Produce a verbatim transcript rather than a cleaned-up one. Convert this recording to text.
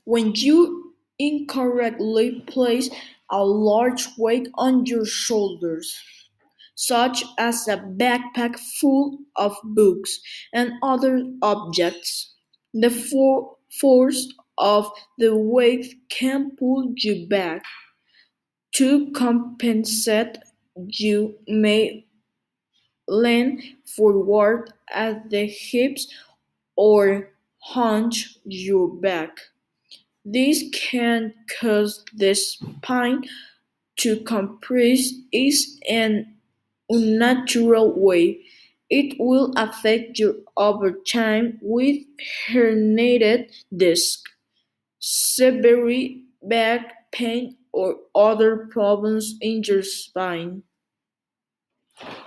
When you incorrectly place a large weight on your shoulders, such as a backpack full of books and other objects, the for- force of the weight can pull you back. To compensate, you may lean forward at the hips or hunch your back. This can cause the spine to compress in an unnatural way. It will affect you over time with herniated disc, severe back pain, or other problems in your spine.